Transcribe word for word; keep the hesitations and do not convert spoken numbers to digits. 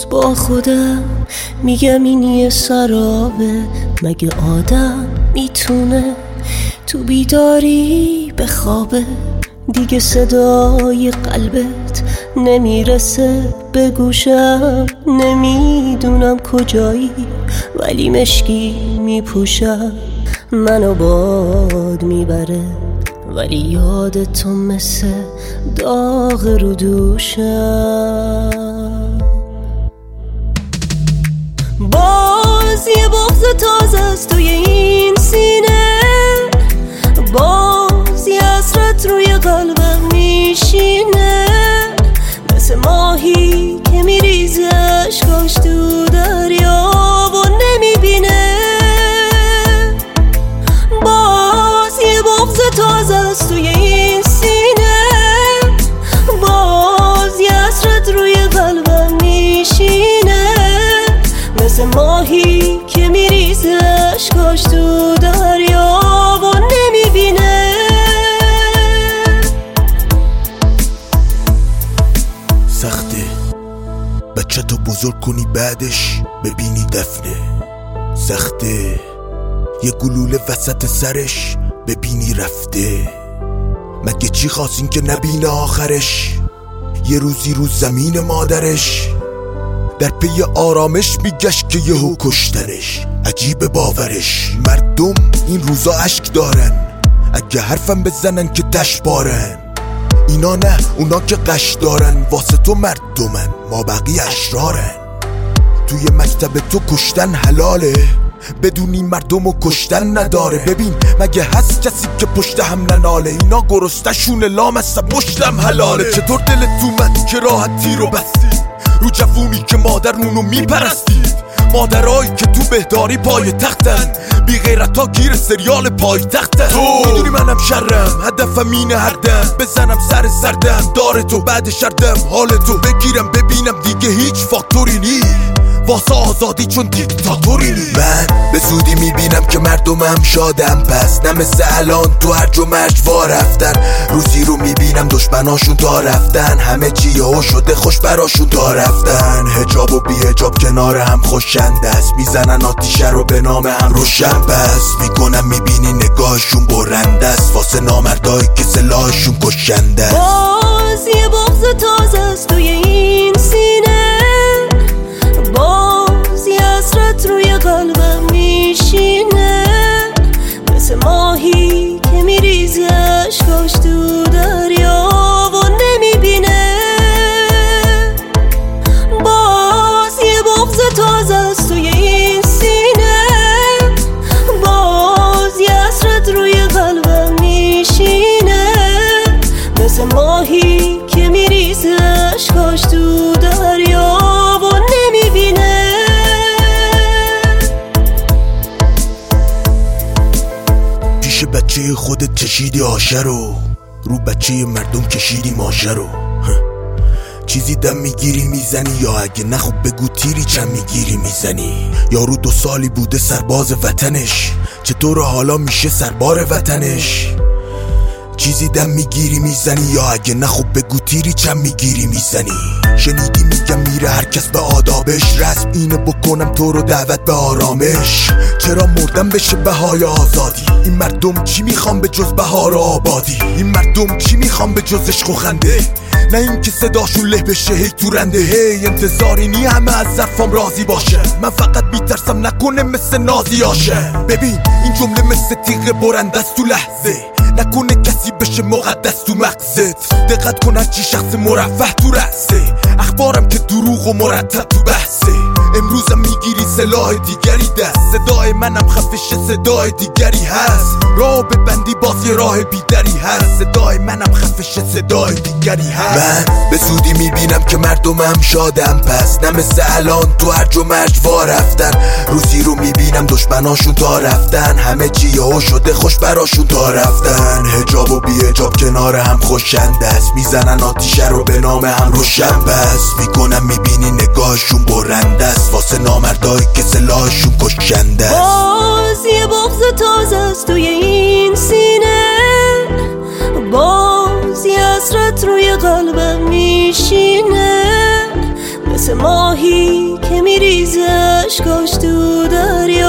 روز با خودم میگم این یه سرابه، مگه آدم میتونه تو بیداری بخوابه؟ دیگه صدای قلبت نمیرسه به گوشم، نمیدونم کجایی ولی مشکی میپوشم. منو باد میبره ولی یاد تو مثل داغ رو دوشم. باز یه بغض تازه است توی این سینه، باز یه حسرت روی قلبم میشینه، مثل ماهی که میریزه اشکاش تو دریا و نمیبینه. باز یه بغض تازه است توی این سینه، باز یه حسرت روی قلبم میشینه، مثل ماهی که میریزه اشکاش تو دریا و نمیبینه. سخته بچه تو بزرگ کنی بعدش ببینی دفنه، سخته یه گلوله وسط سرش ببینی رفته. مگه چی خواستین که نبینه آخرش؟ یه روزی رو زمین مادرش در پی آرامش میگشت که یهو کشتنش. عجیب باورش، مردم این روزا عشق دارن، اگه حرفم بزنن که تش بارن. اینا نه، اونا که قش دارن، واسه تو مردمن، ما بقیه اشرارن. توی مکتب تو کشتن حلاله، بدونی مردمو کشتن نداره. ببین مگه هست کسی که پشت هم نناله؟ اینا گرستشون لام است، پشتم حلاله. چطور دلت اومد که راحتی رو بستی رو جوونی که مادرونو میپرستید؟ مادرایی که تو بهداری پای تختن، بی غیرتا گیر سریال پای تختن. تو میدونی منم شرم، هدفم اینه هر دم بزنم سر سردم داره تو، بعد شردم حال تو بگیرم ببینم دیگه هیچ فاکتوری نی واسه آزادی چون دیکتاتوری نی. من به زودی میبینم که مردمم شادم، پس نه مثل الان تو هرج و مرج وا رفتن. روزی رو میبینم دشمناشون تا رفتن، همه چی یهو شده خوش براشون تا رفتن. حجاب و بی حجاب کنار هم خوشنده است، میزنن آتیشه رو به نام هم روشن بس میکنم. میبینی نگاهشون برنده است، واسه نامردایی که سلاحشون کشنده است. باز یه بغض تازه است توی این سینه، باز یه حسرت روی قلبم میشینه، مثل ماهی که میریزه اشکاش تو دریا و نمیبینه. باز یه بغض تازه است توی این سینه، باز یه حسرت روی قلبم میشینه، مثل ماهی که میریزه اشکاش تو دریا و نمیبینه. پیش بچه خودت چشیدی آشه رو، رو بچه مردم کشیدی ماشه رو. چیزی دم میگیری میزنی، یا اگه نه خب بگو تیری چند میگیری میزنی. یارو دو سالی بوده سرباز وطنش، چطور حالا میشه سربار وطنش؟ چیزی دم میگیری میزنی، یا اگه نه خب بگو تیری چند میگیری میزنی. شنیدی میگم میره هر کس به آدابش، رسم اینه بکنم تو رو دعوت به آرامش. چرا مردم بشه بهای آزادی؟ این مردم چی میخوام به جز بهار و آبادی؟ این مردم چی میخوام به جز عشق و خنده؟ نه این که صداشون له بشه هی تو رنده. هی انتظاری نی همه از ظرفام راضی باشه، من فقط میترسم نکنه مثل نازی آشه. ببین این جمله مثل تیغ برنده است تو لحظه، نکنه کسی بشه مقدس تو مغزت. دقت کن هرچی شخص مرفه تو رأسه، اخبارم که دروغ و مرتب تو بحثه. امروزم میگیری سلاح دیگری دست، صدای منم خفش صدای دیگری هست. راه ببندی باز یه راه بیدری هست، صدای منم خفش صدای دیگری هست. من به زودی میبینم که مردمم شادم، پس نه مثل الان تو هرج و مرج وا رفتن. روزی رو میبینم دشمناشون تا رفتن، همه چی یهو شده خوش براشون تا رفتن. حجاب و بی حجاب کنار هم خوشنده است، میزنن آتیشه رو به نام هم روشن بس میکنم. میبینی نگاهشون برنده است، واسه نامردایی که سلاحشون کشنده است. باز یه بغض تازه است توی این سینه، باز یه حسرت روی قلبم میشینه، مثل ماهی که میریزش کاش تو دریا.